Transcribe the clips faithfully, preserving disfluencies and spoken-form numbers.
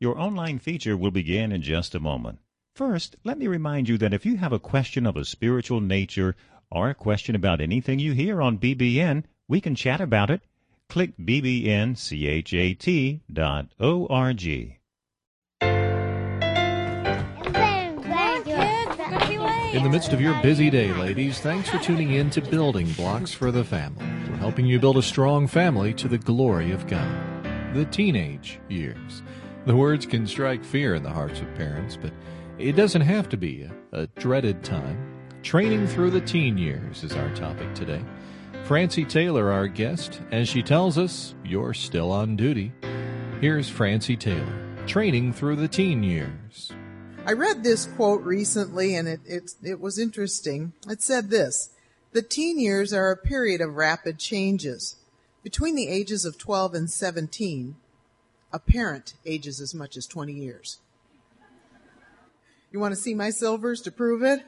Your online feature will begin in just a moment. First, let me remind you that if you have a question of a spiritual nature or a question about anything you hear on B B N, we can chat about it. Click b b n chat dot org. In the midst of your busy day, ladies, thanks for tuning in to Building Blocks for the Family. We're helping you build a strong family to the glory of God. The teenage years. The words can strike fear in the hearts of parents, but it doesn't have to be a, a dreaded time. Training through the teen years is our topic today. Francie Taylor, our guest, as she tells us, you're still on duty. Here's Francie Taylor, training through the teen years. I read this quote recently, and it, it, it was interesting. It said this: the teen years are a period of rapid changes. Between the ages of twelve and seventeen, a parent ages as much as twenty years. You want to see my silvers to prove it?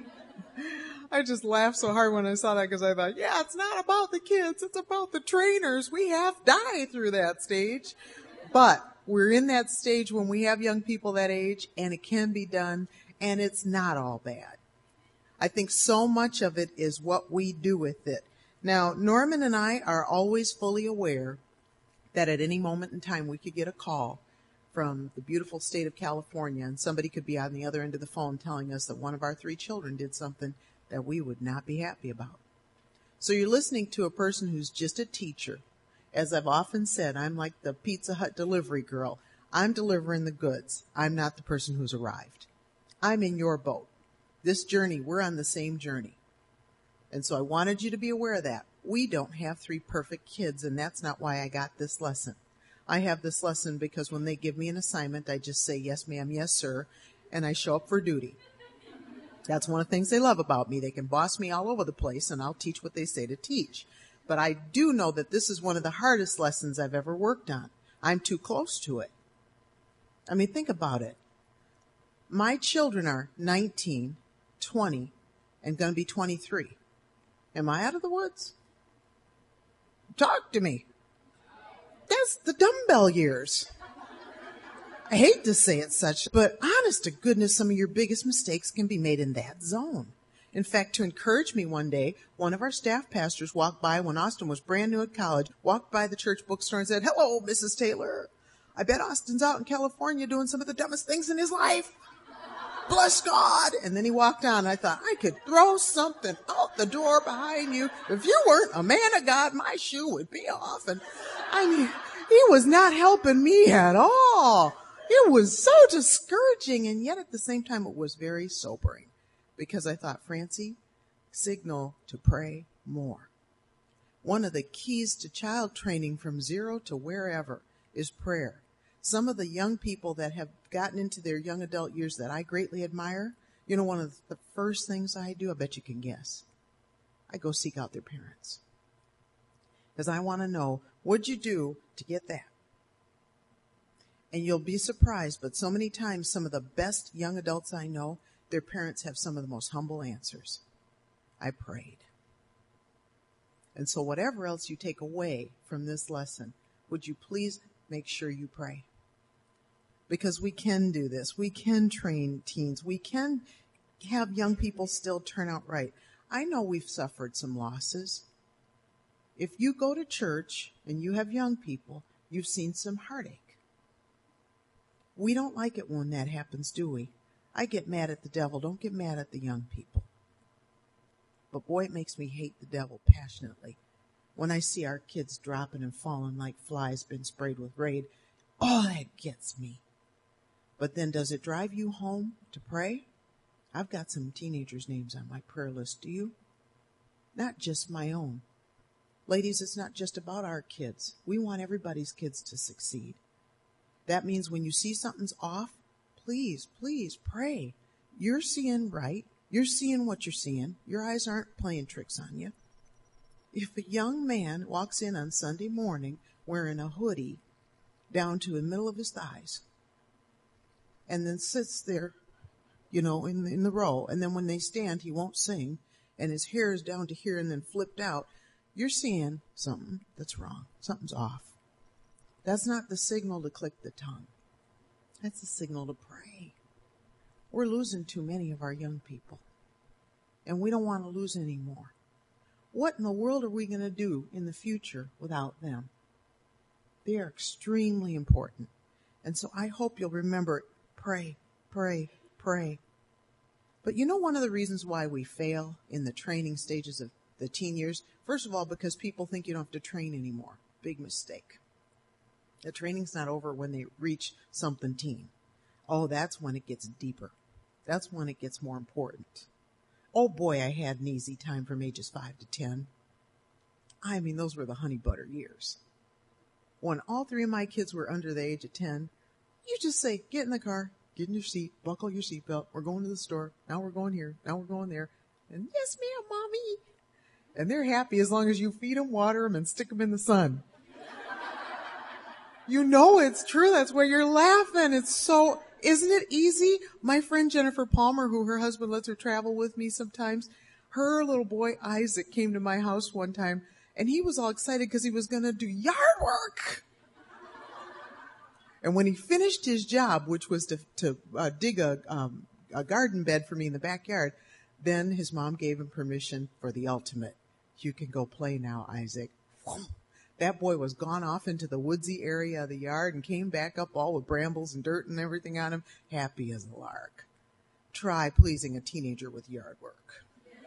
I just laughed so hard when I saw that because I thought, yeah, it's not about the kids. It's about the trainers. We have died through that stage. But we're in that stage when we have young people that age, and it can be done, and it's not all bad. I think so much of it is what we do with it. Now, Norman and I are always fully aware that at any moment in time we could get a call from the beautiful state of California, and somebody could be on the other end of the phone telling us that one of our three children did something that we would not be happy about. So you're listening to a person who's just a teacher. As I've often said, I'm like the Pizza Hut delivery girl. I'm delivering the goods. I'm not the person who's arrived. I'm in your boat. This journey, we're on the same journey. And so I wanted you to be aware of that. We don't have three perfect kids, and that's not why I got this lesson. I have this lesson because when they give me an assignment, I just say, yes, ma'am, yes, sir, and I show up for duty. That's one of the things they love about me. They can boss me all over the place, and I'll teach what they say to teach. But I do know that this is one of the hardest lessons I've ever worked on. I'm too close to it. I mean, think about it. My children are nineteen, twenty, and going to be twenty-three. Am I out of the woods? Talk to me. That's the dumbbell years. I hate to say it such, but honest to goodness, some of your biggest mistakes can be made in that zone. In fact, to encourage me one day, one of our staff pastors walked by when Austin was brand new at college, walked by the church bookstore and said, hello, Missus Taylor. I bet Austin's out in California doing some of the dumbest things in his life. Bless God. And then he walked on. I thought, I could throw something out the door behind you. If you weren't a man of God, my shoe would be off. And I mean, he was not helping me at all. It was so discouraging. And yet at the same time, it was very sobering. Because I thought, Francie, signal to pray more. One of the keys to child training from zero to wherever is prayer. Some of the young people that have gotten into their young adult years that I greatly admire, you know, one of the first things I do, I bet you can guess, I go seek out their parents. Because I want to know, what'd you do to get that? And you'll be surprised, but so many times some of the best young adults I know, their parents have some of the most humble answers. I prayed. And so whatever else you take away from this lesson, would you please make sure you pray? Because we can do this. We can train teens. We can have young people still turn out right. I know we've suffered some losses. If you go to church and you have young people, you've seen some heartache. We don't like it when that happens, do we? I get mad at the devil. Don't get mad at the young people. But boy, it makes me hate the devil passionately. When I see our kids dropping and falling like flies been sprayed with Raid, oh, that gets me. But then does it drive you home to pray? I've got some teenagers' names on my prayer list. Do you? Not just my own. Ladies, it's not just about our kids. We want everybody's kids to succeed. That means when you see something's off, please, please pray. You're seeing right. You're seeing what you're seeing. Your eyes aren't playing tricks on you. If a young man walks in on Sunday morning wearing a hoodie down to the middle of his thighs and then sits there, you know, in, in the row, and then when they stand, he won't sing, and his hair is down to here and then flipped out, you're seeing something that's wrong. Something's off. That's not the signal to click the tongue. That's a signal to pray. We're losing too many of our young people, and we don't want to lose any more. What in the world are we going to do in the future without them? They are extremely important. And so I hope you'll remember, pray, pray, pray. But you know one of the reasons why we fail in the training stages of the teen years? First of all, because people think you don't have to train anymore. Big mistake. The training's not over when they reach something teen. Oh, that's when it gets deeper. That's when it gets more important. Oh boy, I had an easy time from ages five to ten. I mean, those were the honey butter years. When all three of my kids were under the age of ten, you just say, get in the car, get in your seat, buckle your seatbelt. We're going to the store. Now we're going here. Now we're going there. And yes, ma'am, mommy. And they're happy as long as you feed them, water them, and stick them in the sun. You know it's true. That's why you're laughing. It's so, isn't it easy? My friend Jennifer Palmer, who her husband lets her travel with me sometimes, her little boy Isaac came to my house one time, and he was all excited because he was going to do yard work. And when he finished his job, which was to, to uh, dig a, um, a garden bed for me in the backyard, then his mom gave him permission for the ultimate. You can go play now, Isaac. That boy was gone off into the woodsy area of the yard and came back up all with brambles and dirt and everything on him, happy as a lark. Try pleasing a teenager with yard work.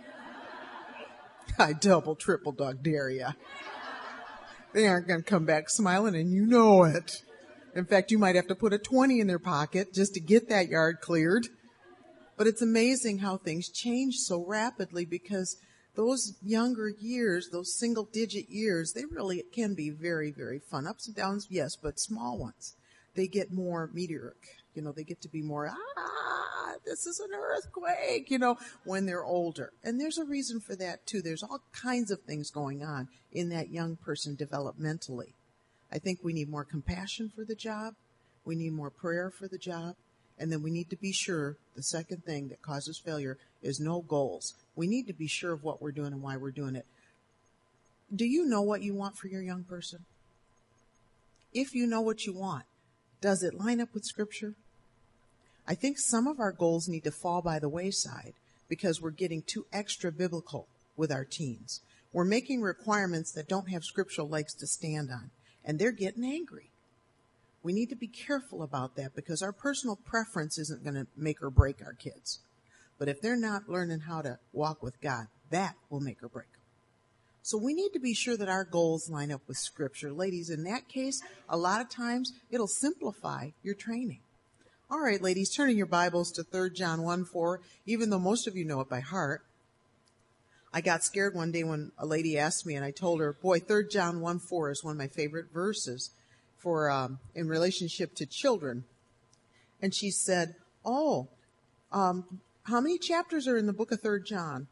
I double, triple dog dare ya. They aren't going to come back smiling, and you know it. In fact, you might have to put a twenty in their pocket just to get that yard cleared. But it's amazing how things change so rapidly, because those younger years, those single-digit years, they really can be very, very fun. Ups and downs, yes, but small ones. They get more meteoric. You know, they get to be more, ah, this is an earthquake, you know, when they're older. And there's a reason for that, too. There's all kinds of things going on in that young person developmentally. I think we need more compassion for the job. We need more prayer for the job. And then we need to be sure, the second thing that causes failure is no goals. We need to be sure of what we're doing and why we're doing it. Do you know what you want for your young person? If you know what you want, does it line up with Scripture? I think some of our goals need to fall by the wayside because we're getting too extra biblical with our teens. We're making requirements that don't have scriptural legs to stand on, and they're getting angry. We need to be careful about that because our personal preference isn't going to make or break our kids. But if they're not learning how to walk with God, that will make or break them. So we need to be sure that our goals line up with Scripture. Ladies, in that case, a lot of times it'll simplify your training. All right, ladies, turn in your Bibles to Third John one four, even though most of you know it by heart. I got scared one day when a lady asked me, and I told her, boy, Third John one four is one of my favorite verses for um, in relationship to children. And she said, oh, um, how many chapters are in the book of Third John?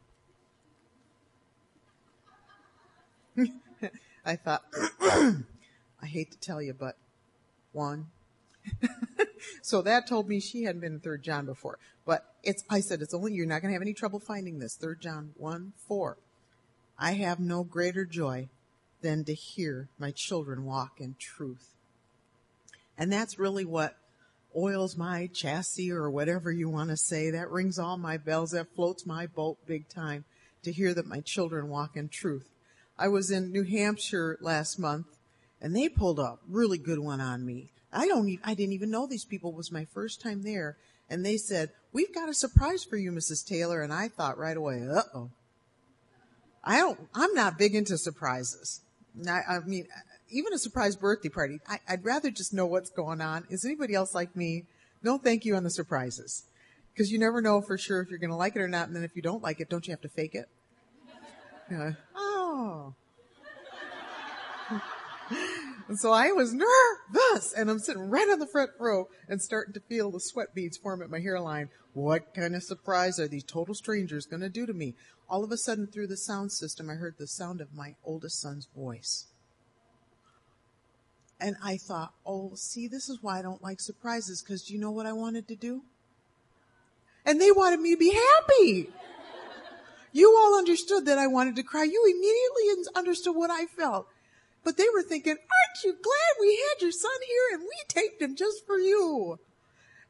I thought, I hate to tell you, but one. So that told me she hadn't been in Third John before. But it's, I said, it's only, you're not going to have any trouble finding this. Third John one four. I have no greater joy than to hear my children walk in truth. And that's really what oils my chassis, or whatever you want to say. That rings all my bells. That floats my boat big time, to hear that my children walk in truth. I was in New Hampshire last month, and they pulled a really good one on me. I don't even, I didn't even know these people. It was my first time there. And they said, we've got a surprise for you, Missus Taylor. And I thought right away, uh-oh. I don't, I'm not big into surprises. I, I mean, even a surprise birthday party, I, I'd rather just know what's going on. Is anybody else like me? No thank you on the surprises. Because you never know for sure if you're going to like it or not. And then if you don't like it, don't you have to fake it? You know, oh. And so I was nervous, and I'm sitting right on the front row and starting to feel the sweat beads form at my hairline. What kind of surprise are these total strangers going to do to me? All of a sudden, through the sound system, I heard the sound of my oldest son's voice. And I thought, oh, see, this is why I don't like surprises, because do you know what I wanted to do? And they wanted me to be happy. You all understood that I wanted to cry. You immediately understood what I felt. But they were thinking, aren't you glad we had your son here and we taped him just for you?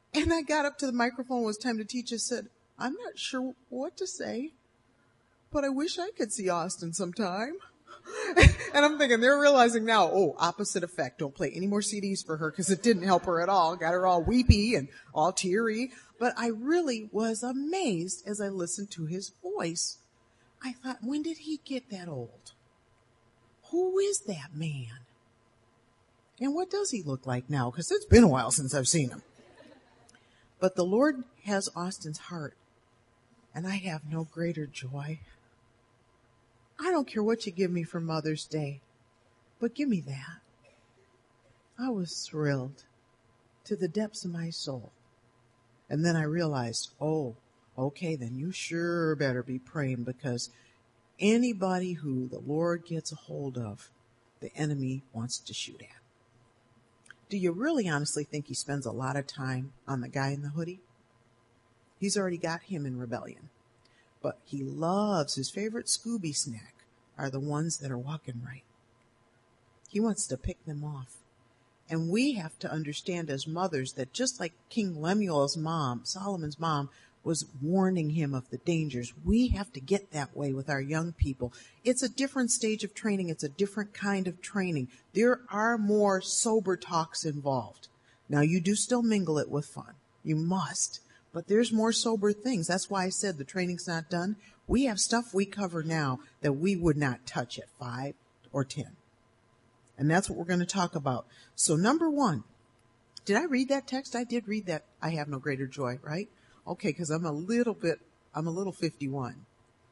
And I got up to the microphone. It was time to teach. I said, I'm not sure what to say, but I wish I could see Austin sometime. And I'm thinking they're realizing now, oh, opposite effect. Don't play any more C Ds for her because it didn't help her at all. Got her all weepy and all teary. But I really was amazed as I listened to his voice. I thought, when did he get that old? Who is that man? And what does he look like now? Because it's been a while since I've seen him. But the Lord has Austin's heart, and I have no greater joy. I don't care what you give me for Mother's Day, but give me that. I was thrilled to the depths of my soul. And then I realized, oh, okay, then you sure better be praying, because anybody who the Lord gets a hold of, the enemy wants to shoot at. Do you really honestly think he spends a lot of time on the guy in the hoodie? He's already got him in rebellion. But he loves, his favorite Scooby snack are the ones that are walking right. He wants to pick them off. And we have to understand as mothers that just like King Lemuel's mom, Solomon's mom, was warning him of the dangers, we have to get that way with our young people. It's a different stage of training. It's a different kind of training. There are more sober talks involved. Now, you do still mingle it with fun. You must. But there's more sober things. That's why I said the training's not done. We have stuff we cover now that we would not touch at five or ten. And that's what we're going to talk about. So number one, did I read that text? I did read that. I have no greater joy, right? Okay, because I'm a little bit, I'm a little fifty-one.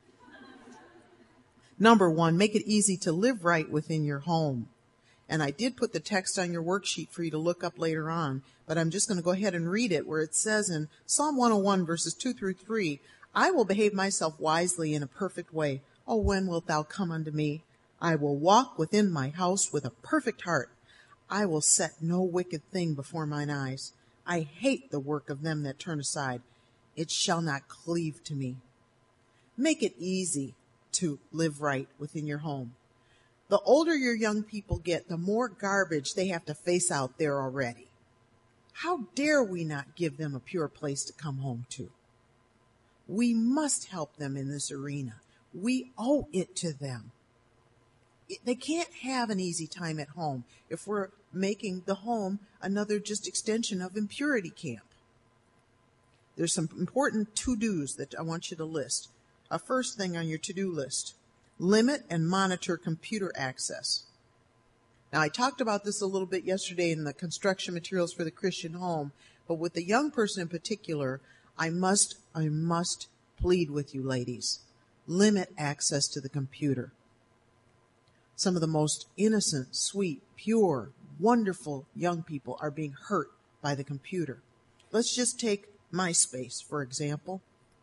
Number one, make it easy to live right within your home. And I did put the text on your worksheet for you to look up later on, but I'm just going to go ahead and read it, where it says in Psalm one oh one, verses two through three, I will behave myself wisely in a perfect way. Oh, when wilt thou come unto me? I will walk within my house with a perfect heart. I will set no wicked thing before mine eyes. I hate the work of them that turn aside. It shall not cleave to me. Make it easy to live right within your home. The older your young people get, the more garbage they have to face out there already. How dare we not give them a pure place to come home to? We must help them in this arena. We owe it to them. They can't have an easy time at home if we're making the home another just extension of impurity camp. There's some important to-dos that I want you to list. A first thing on your to-do list, limit and monitor computer access. Now, I talked about this a little bit yesterday in the construction materials for the Christian home, but with the young person in particular, I must, I must plead with you, ladies. Limit access to the computer. Some of the most innocent, sweet, pure, wonderful young people are being hurt by the computer. Let's just take MySpace, for example.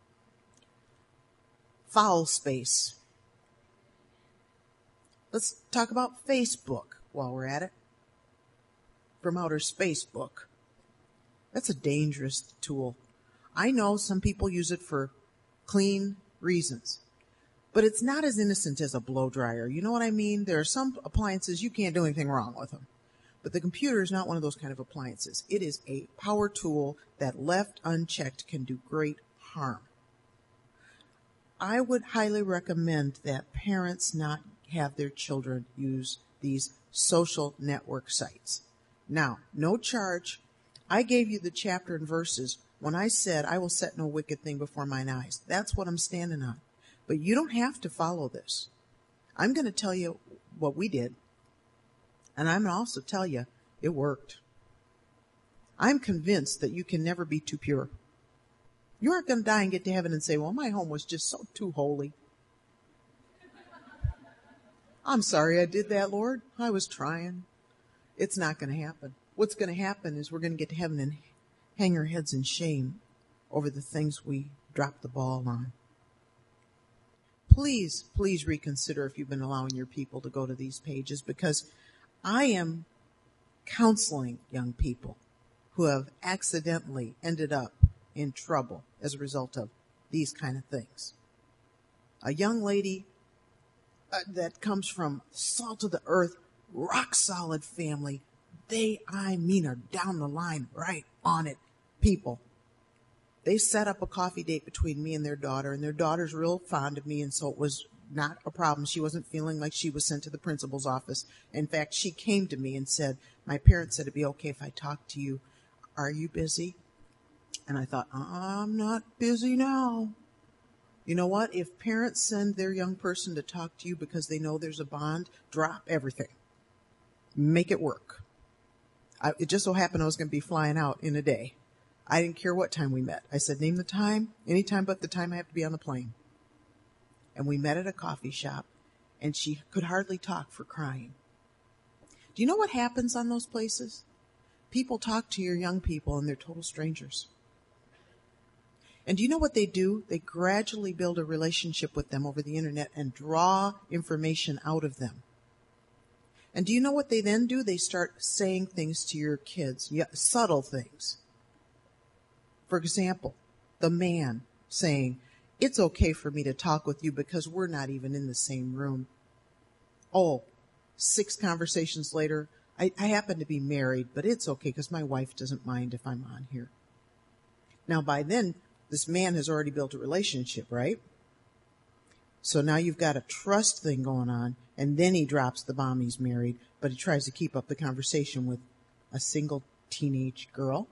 Foul space. Let's talk about Facebook while we're at it. From outer space book. That's a dangerous tool. I know some people use it for clean reasons, but it's not as innocent as a blow dryer. You know what I mean? There are some appliances you can't do anything wrong with them. But the computer is not one of those kind of appliances. It is a power tool that left unchecked can do great harm. I would highly recommend that parents not have their children use these social network sites. Now, no charge. I gave you the chapter and verses when I said, I will set no wicked thing before mine eyes. That's what I'm standing on. But you don't have to follow this. I'm going to tell you what we did. And I'm going to also tell you, it worked. I'm convinced that you can never be too pure. You aren't going to die and get to heaven and say, well, my home was just so too holy. I'm sorry I did that, Lord. I was trying. It's not going to happen. What's going to happen is we're going to get to heaven and hang our heads in shame over the things we dropped the ball on. Please, please reconsider if you've been allowing your people to go to these pages, because I am counseling young people who have accidentally ended up in trouble as a result of these kind of things. A young lady uh, that comes from salt of the earth, rock solid family, they, I mean, are down the line, right on it, people. They set up a coffee date between me and their daughter, and their daughter's real fond of me, and so it was not a problem. She wasn't feeling like she was sent to the principal's office. In fact, she came to me and said, my parents said it'd be okay if I talked to you. Are you busy? And I thought, I'm not busy now. You know what? If parents send their young person to talk to you because they know there's a bond, drop everything. Make it work. I, it just so happened I was going to be flying out in a day. I didn't care what time we met. I said, name the time, any time but the time I have to be on the plane. And we met at a coffee shop, and she could hardly talk for crying. Do you know what happens on those places? People talk to your young people, and they're total strangers. And do you know what they do? They gradually build a relationship with them over the internet and draw information out of them. And do you know what they then do? They start saying things to your kids, yeah, subtle things. For example, the man saying, it's okay for me to talk with you because we're not even in the same room. Oh, six conversations later, I, I happen to be married, but it's okay because my wife doesn't mind if I'm on here. Now, by then, this man has already built a relationship, right? So now you've got a trust thing going on, and then he drops the bomb he's married, but he tries to keep up the conversation with a single teenage girl.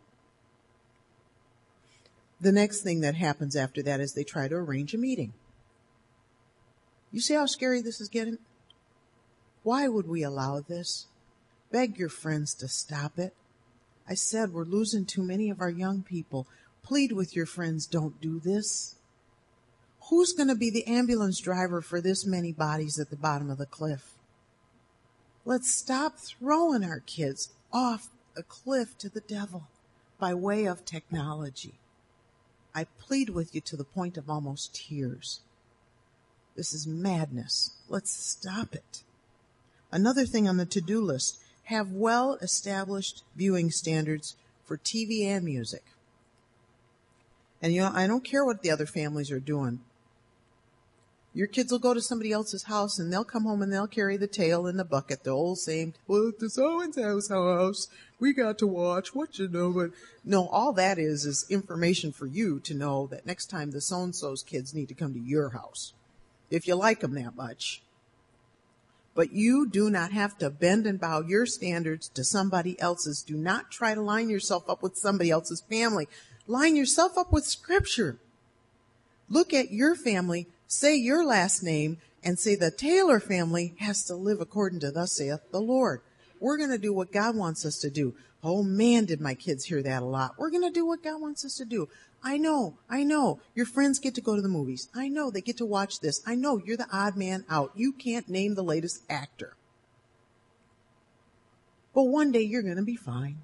The next thing that happens after that is they try to arrange a meeting. You see how scary this is getting? Why would we allow this? Beg your friends to stop it. I said we're losing too many of our young people. Plead with your friends, don't do this. Who's going to be the ambulance driver for this many bodies at the bottom of the cliff? Let's stop throwing our kids off a cliff to the devil by way of technology. I plead with you to the point of almost tears. This is madness. Let's stop it. Another thing on the to-do list, have well-established viewing standards for T V and music. And, you know, I don't care what the other families are doing. Your kids will go to somebody else's house, and they'll come home and they'll carry the tail in the bucket, the old same, well, at the so-and-so's house, we got to watch, what you know. But no, all that is is information for you to know that next time the so-and-so's kids need to come to your house, if you like them that much. But you do not have to bend and bow your standards to somebody else's. Do not try to line yourself up with somebody else's family. Line yourself up with Scripture. Look at your family, say your last name, and say the Taylor family has to live according to thus saith the Lord. We're going to do what God wants us to do. Oh man, did my kids hear that a lot. We're going to do what God wants us to do. I know, I know. Your friends get to go to the movies. I know they get to watch this. I know you're the odd man out. You can't name the latest actor. But one day you're going to be fine.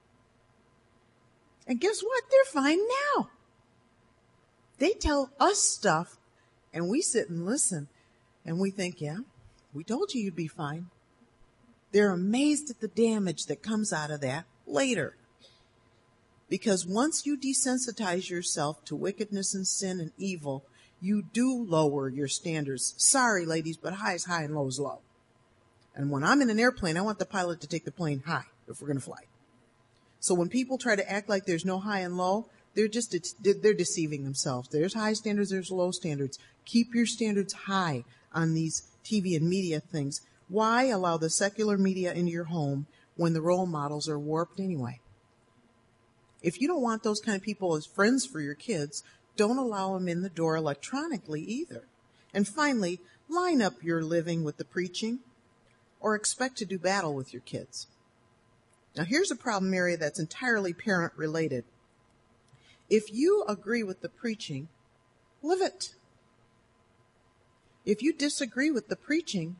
And guess what? They're fine now. They tell us stuff, and we sit and listen, and we think, yeah, we told you you'd be fine. They're amazed at the damage that comes out of that later. Because once you desensitize yourself to wickedness and sin and evil, you do lower your standards. Sorry, ladies, but high is high and low is low. And when I'm in an airplane, I want the pilot to take the plane high if we're going to fly. So when people try to act like there's no high and low, they're just, they're deceiving themselves. There's high standards, there's low standards. Keep your standards high on these T V and media things. Why allow the secular media into your home when the role models are warped anyway? If you don't want those kind of people as friends for your kids, don't allow them in the door electronically either. And finally, line up your living with the preaching or expect to do battle with your kids. Now here's a problem area that's entirely parent related. If you agree with the preaching, live it. If you disagree with the preaching,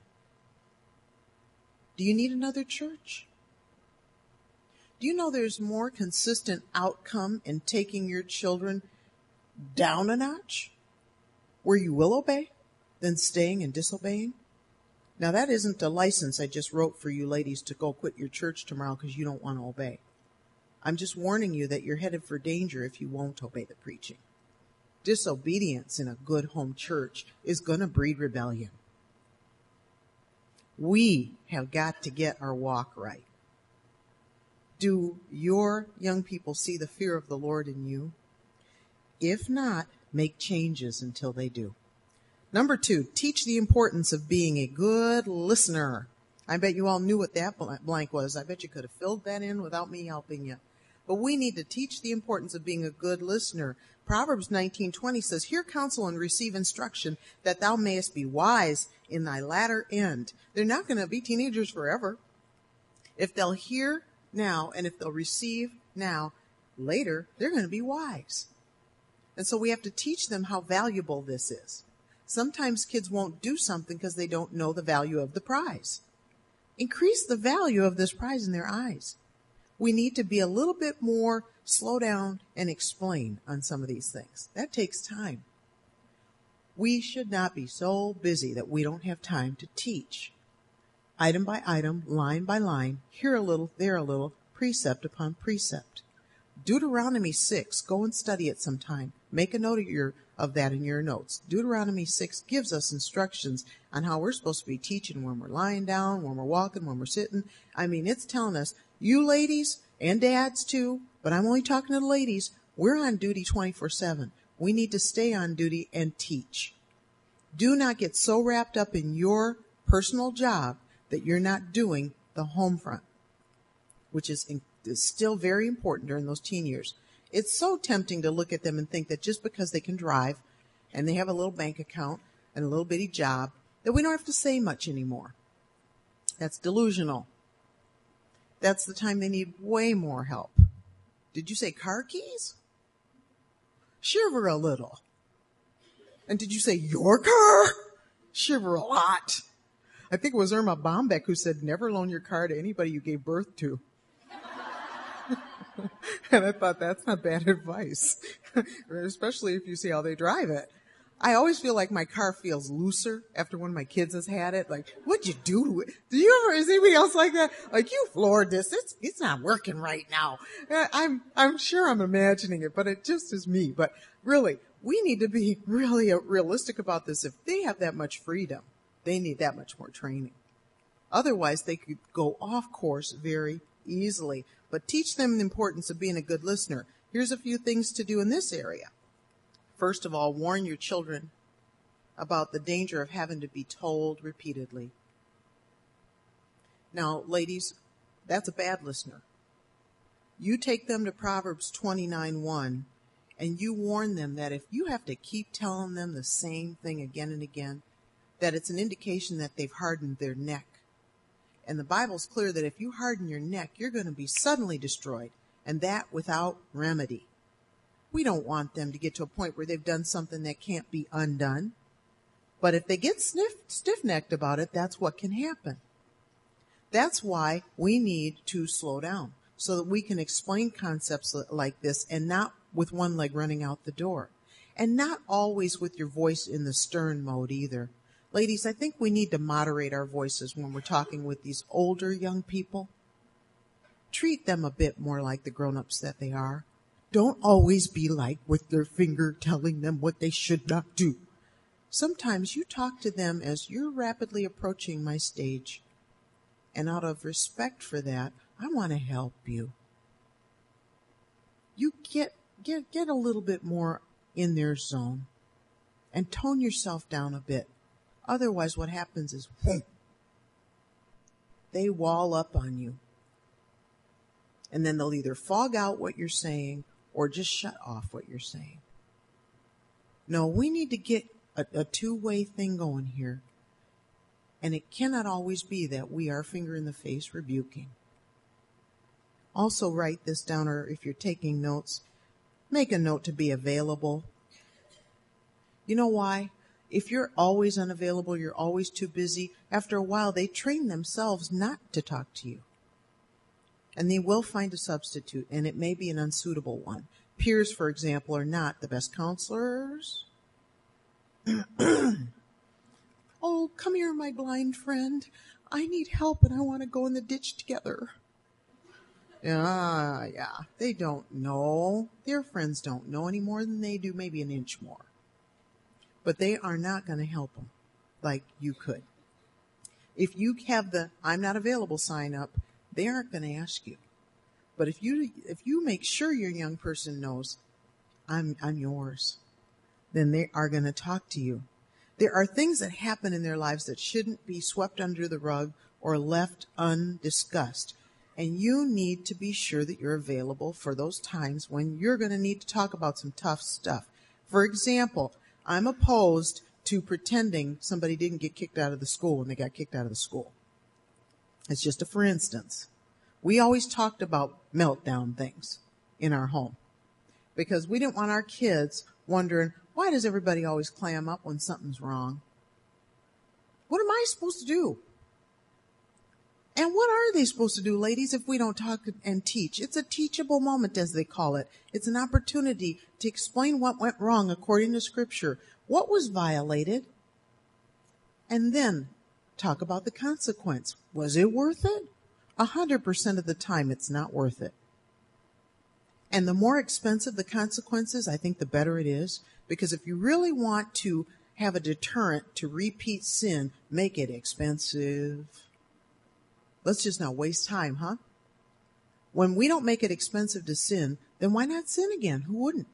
do you need another church? Do you know there's more consistent outcome in taking your children down a notch, where you will obey, than staying and disobeying? Now that isn't a license I just wrote for you ladies to go quit your church tomorrow because you don't want to obey. I'm just warning you that you're headed for danger if you won't obey the preaching. Disobedience in a good home church is going to breed rebellion. We have got to get our walk right. Do your young people see the fear of the Lord in you? If not, make changes until they do. Number two, teach the importance of being a good listener. I bet you all knew what that blank was. I bet you could have filled that in without me helping you. But we need to teach the importance of being a good listener. Proverbs nineteen twenty says, hear counsel and receive instruction, that thou mayest be wise in thy latter end. They're not going to be teenagers forever. If they'll hear now and if they'll receive now, later, they're going to be wise. And so we have to teach them how valuable this is. Sometimes kids won't do something because they don't know the value of the prize. Increase the value of this prize in their eyes. We need to be a little bit more slow down and explain on some of these things. That takes time. We should not be so busy that we don't have time to teach. Item by item, line by line, here a little, there a little, precept upon precept. Deuteronomy six, go and study it sometime. Make a note of, your, of that in your notes. Deuteronomy six gives us instructions on how we're supposed to be teaching when we're lying down, when we're walking, when we're sitting. I mean, it's telling us, you ladies and dads too, but I'm only talking to the ladies, we're on duty twenty-four seven. We need to stay on duty and teach. Do not get so wrapped up in your personal job that you're not doing the home front, which is, in, is still very important during those teen years. It's so tempting to look at them and think that just because they can drive and they have a little bank account and a little bitty job, that we don't have to say much anymore. That's delusional. That's the time they need way more help. Did you say car keys? Shiver a little. And did you say your car? Shiver a lot. I think it was Irma Bombeck who said, never loan your car to anybody you gave birth to. And I thought, that's not bad advice, especially if you see how they drive it. I always feel like my car feels looser after one of my kids has had it. Like, what'd you do to it? Do you ever, is anybody else like that? Like, you floored this. It's, it's not working right now. I'm, I'm sure I'm imagining it, but it just is me. But really, we need to be really realistic about this. If they have that much freedom, they need that much more training. Otherwise, they could go off course very easily. But teach them the importance of being a good listener. Here's a few things to do in this area. First of all, warn your children about the danger of having to be told repeatedly. Now, ladies, that's a bad listener. You take them to Proverbs twenty-nine one, and you warn them that if you have to keep telling them the same thing again and again, that it's an indication that they've hardened their neck. And the Bible's clear that if you harden your neck, you're going to be suddenly destroyed, and that without remedy. We don't want them to get to a point where they've done something that can't be undone. But if they get sniff, stiff-necked about it, that's what can happen. That's why we need to slow down, so that we can explain concepts like this and not with one leg running out the door. And not always with your voice in the stern mode either. Ladies, I think we need to moderate our voices when we're talking with these older young people. Treat them a bit more like the grown-ups that they are. Don't always be like with their finger telling them what they should not do. Sometimes you talk to them as you're rapidly approaching my stage. And out of respect for that, I want to help you. You get, get, get a little bit more in their zone and tone yourself down a bit. Otherwise, what happens is, whoom, they wall up on you. And then they'll either fog out what you're saying or just shut off what you're saying. No, we need to get a, a two-way thing going here. And it cannot always be that we are finger in the face rebuking. Also write this down, or if you're taking notes, make a note to be available. You know why? If you're always unavailable, you're always too busy, after a while they train themselves not to talk to you. And they will find a substitute, and it may be an unsuitable one. Peers, for example, are not the best counselors. Oh, come here, my blind friend. I need help, and I want to go in the ditch together. Yeah, yeah, they don't know. Their friends don't know any more than they do, maybe an inch more. But they are not going to help them like you could. If you have the I'm not available sign up, they aren't going to ask you. But if you if you make sure your young person knows, I'm I'm yours, then they are going to talk to you. There are things that happen in their lives that shouldn't be swept under the rug or left undiscussed. And you need to be sure that you're available for those times when you're going to need to talk about some tough stuff. For example, I'm opposed to pretending somebody didn't get kicked out of the school when they got kicked out of the school. It's just a for instance. We always talked about meltdown things in our home because we didn't want our kids wondering, why does everybody always clam up when something's wrong? What am I supposed to do? And what are they supposed to do, ladies, if we don't talk and teach? It's a teachable moment, as they call it. It's an opportunity to explain what went wrong according to Scripture, what was violated, and then talk about the consequence. Was it worth it? A hundred percent of the time, it's not worth it. And the more expensive the consequences, I think the better it is. Because if you really want to have a deterrent to repeat sin, make it expensive. Let's just not waste time, huh? When we don't make it expensive to sin, then why not sin again? Who wouldn't?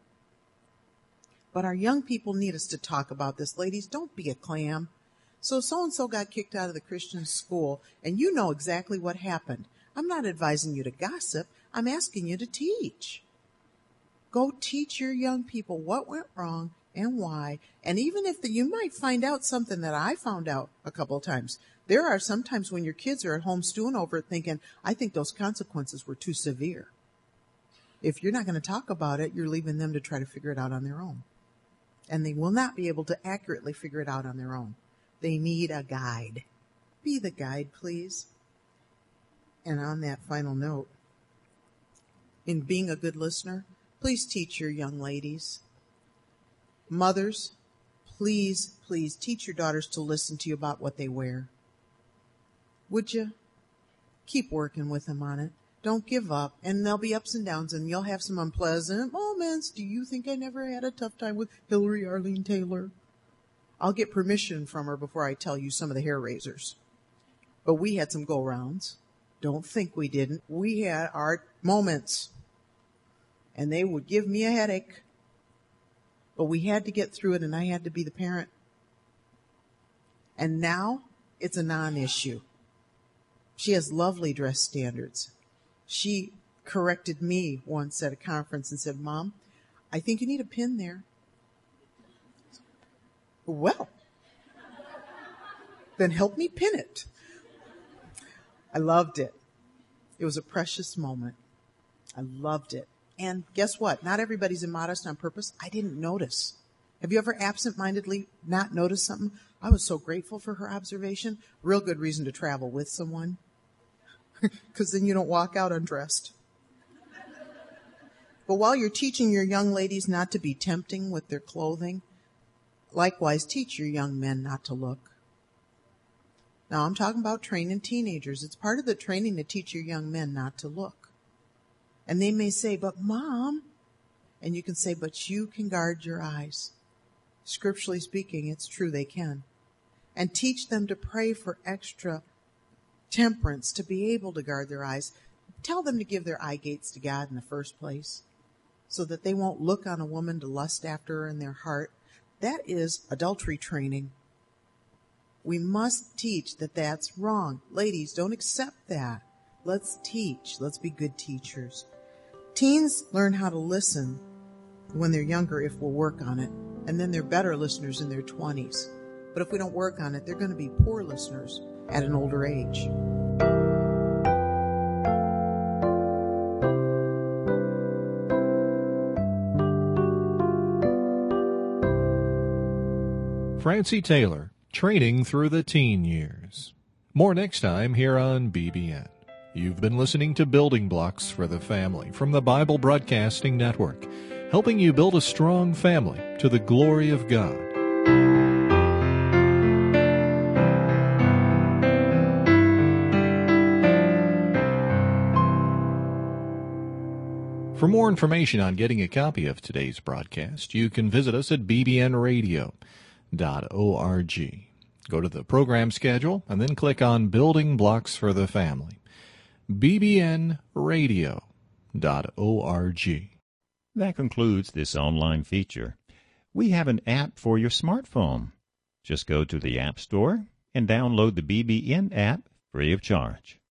But our young people need us to talk about this. Ladies, don't be a clam. So so-and-so got kicked out of the Christian school, and you know exactly what happened. I'm not advising you to gossip. I'm asking you to teach. Go teach your young people what went wrong and why. And even if the, you might find out something that I found out a couple of times. There are some times when your kids are at home stewing over it thinking, I think those consequences were too severe. If you're not going to talk about it, you're leaving them to try to figure it out on their own. And they will not be able to accurately figure it out on their own. They need a guide. Be the guide, please. And on that final note, in being a good listener, please teach your young ladies. Mothers, please, please teach your daughters to listen to you about what they wear. Would you? Keep working with them on it. Don't give up. And there'll be ups and downs, and you'll have some unpleasant moments. Do you think I never had a tough time with Hillary Arlene Taylor? I'll get permission from her before I tell you some of the hair raisers. But we had some go-rounds. Don't think we didn't. We had our moments. And they would give me a headache. But we had to get through it, and I had to be the parent. And now it's a non-issue. She has lovely dress standards. She corrected me once at a conference and said, Mom, I think you need a pin there. Well, then help me pin it. I loved it. It was a precious moment. I loved it. And guess what? Not everybody's immodest on purpose. I didn't notice. Have you ever absent-mindedly not noticed something? I was so grateful for her observation. Real good reason to travel with someone. Because then you don't walk out undressed. But while you're teaching your young ladies not to be tempting with their clothing, likewise teach your young men not to look. Now I'm talking about training teenagers. It's part of the training to teach your young men not to look. And they may say, but Mom, and you can say, but you can guard your eyes. Scripturally speaking, it's true, they can. And teach them to pray for extra temperance to be able to guard their eyes. Tell them to give their eye gates to God in the first place so that they won't look on a woman to lust after her in their heart. That is adultery training. We must teach that that's wrong. Ladies, don't accept that. Let's teach. Let's be good teachers. Teens learn how to listen when they're younger if we'll work on it. And then they're better listeners in their twenties. But if we don't work on it, they're going to be poor listeners at an older age. Francie Taylor, training through the teen years. More next time here on B B N. You've been listening to Building Blocks for the Family from the Bible Broadcasting Network, helping you build a strong family to the glory of God. For more information on getting a copy of today's broadcast, you can visit us at b b n radio dot org. Go to the program schedule and then click on Building Blocks for the Family. b b n radio dot org. That concludes this online feature. We have an app for your smartphone. Just go to the App Store and download the B B N app free of charge.